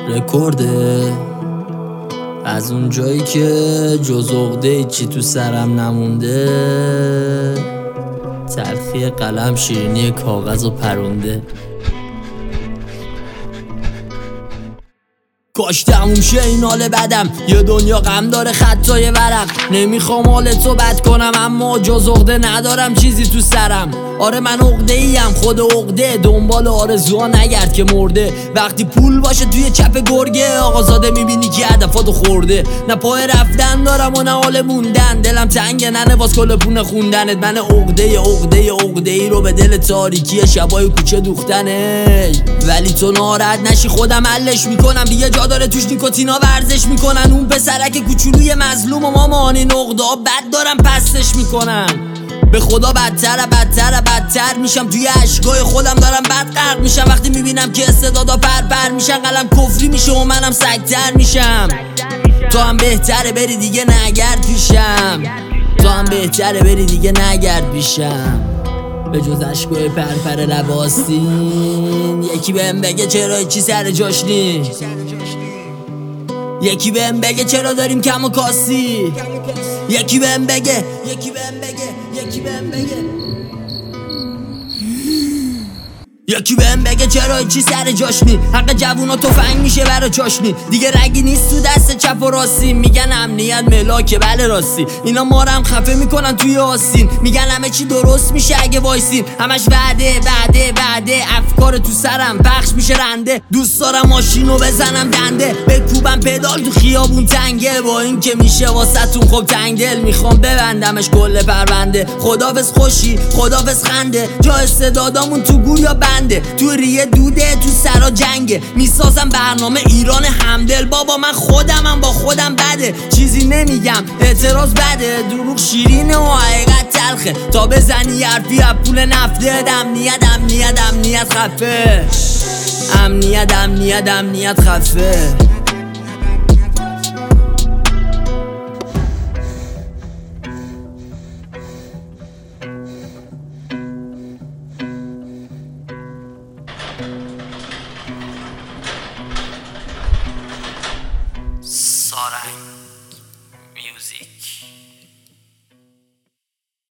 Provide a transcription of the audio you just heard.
رکورده از اون جایی که جز عقده چی تو سرم نمونده، تلخی قلم شیرینی کاغذ و پرونده. کاش تموم شه این حال بدم، یه دنیا غم داره خطای ورق. نمیخوام حال تو بد کنم اما جز عقده ندارم چیزی تو سرم. آره من عقده ایم خود عقده، دنبال آرزوها نگرد که مرده. وقتی پول باشه توی چپ گرگه، آقازاده میبینی که هدفاتو خورده. نه پای رفتن دارم و نه حال موندن، دلم تنگه نه نواز کل پونه خوندنت. من عقده ای رو به دل تاریکی شبای کوچه دوختنه. ولی تو ناراحت نشی خودم حلش میکنم، دیگه جا داره توش نیکوتینا ورزش میکنن. اون پسرک کوچولوی مظلوم و مامان این عقده ها بد دارم پستش میکنن. به خدا بدتر میشم، توی اشکای خودم دارم بد غرق میشم. وقتی میبینم که استعدادا پر میشن، قلم کفری میشه و منم سگتر میشم. تو هم بهتره بری دیگه نگرد پیشم، تو هم بهتره بری دیگه نگرد پیشم. به جز اشکای پرپر لباستین، یکی بهم بگه چرا چی سر جاش نی، یکی بهم بگه چرا داریم کم و کاسی، یکی بهم بگه یکی بهم بگه چرا چی سر جاش نی. حق جوونا تفنگ میشه برا چاشنی، دیگه رگی نیست تو دست چپ و راستی. میگن امنیت ملاکه بله راستی، اینا ما رو هم خفه میکنن توی آستین. میگن همه چی درست میشه اگه وایسین، همش وعده افکار تو سرم پخش میشه رنده. دوست دارم ماشینو بزنم دنده، بکوبم پدال تو خیابون تنگه. با این که میشه واسهتون خب تنگ دل، میخوام ببندمش کل پرونده. خدافظ خوشی خدافظ خنده، جا استعدادامون تو گور یا بنده. تو ریه دوده تو سرا جنگه، میسازم برنامه ایران همدل. بابا من خودمم با خودم بده، چیزی نمیگم اعتراض بده. دروغ شیرینه و حقیقت تلخه، تا بزنی حرفی از پول نفته. امنیت خفه، امنیت خفه.